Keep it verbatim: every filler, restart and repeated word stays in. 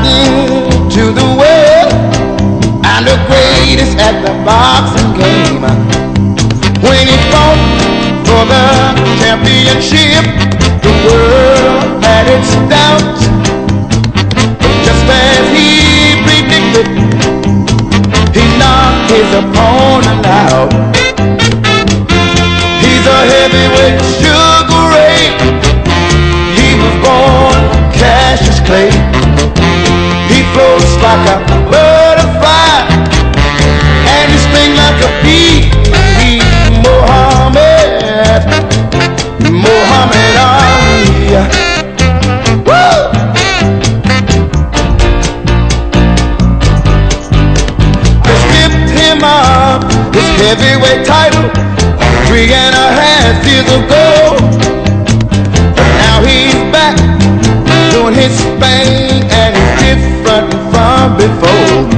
into the world and the greatest at the boxing game. When he fought for the championship, the world had its doubts. Just as he predicted, he knocked his opponent out. He's a heavyweight Sugar Ray. He was born Cassius Clay. He floats like a butterfly and he stings like a bee. He's Muhammad, Muhammad Ali. Woo! They stripped him of his heavyweight title three and a half years ago. Now he's back doing his thing and he's different from before.